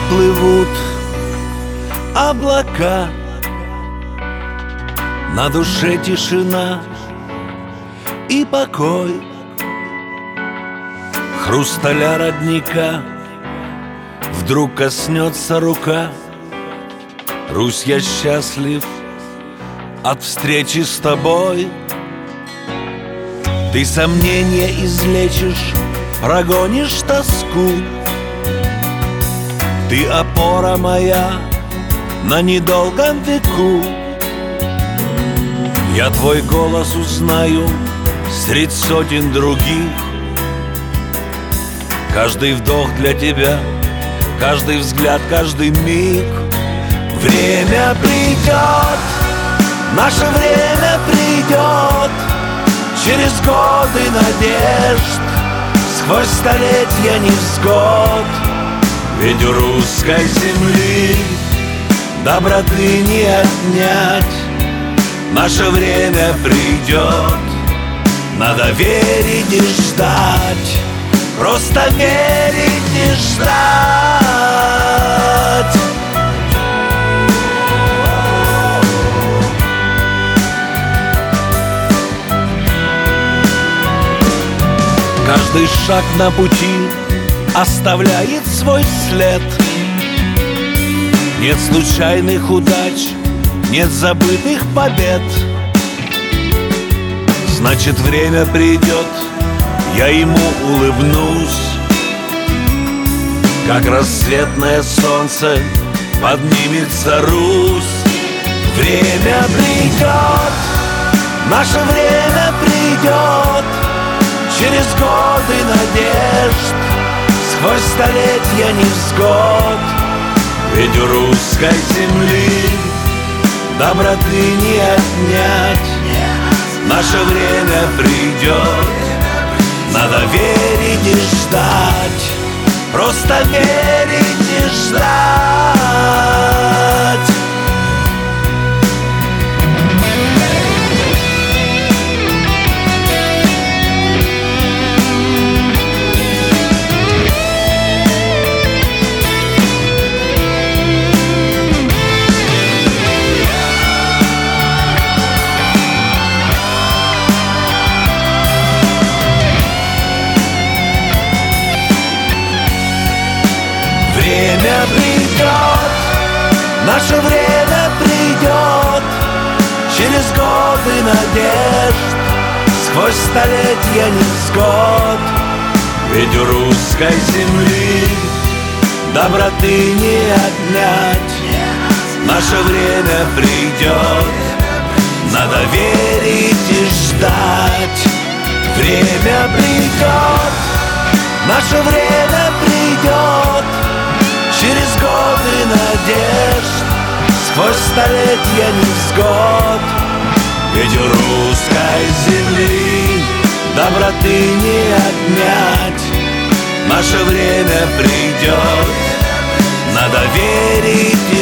плывут облака, на душе тишина и покой. Хрусталя родника вдруг коснется рука. Русь, я счастлив от встречи с тобой. Ты сомнения излечишь, прогонишь тоску. Ты опора моя на недолгом веку. Я твой голос узнаю средь сотен других. Каждый вдох для тебя, каждый взгляд, каждый миг. Время придет, наше время придет, через годы надежд, сквозь столетия невзгод. Ведь у русской земли доброты не отнять. Наше время придет, надо верить и ждать. Просто верить и ждать. Каждый шаг на пути оставляет свой след. Нет случайных удач, нет забытых побед. Значит, время придет, я ему улыбнусь, как рассветное солнце поднимется Русь. Время придет, наше время придет, через годы надежд, сквозь столетия невзгод. Ведь у русской земли доброты не отнять. Наше время придет, надо верить и ждать. Просто верить и ждать. Время придет, наше время придет, через годы надежд, сквозь столетия невзгод. Ведь у русской земли доброты не отнять. Наше время придет, надо верить и ждать. Время придет, наше время придет, через годы надежд, сквозь столетия невзгод. Ведь у русской земли доброты не отнять. Наше время придет, надо верить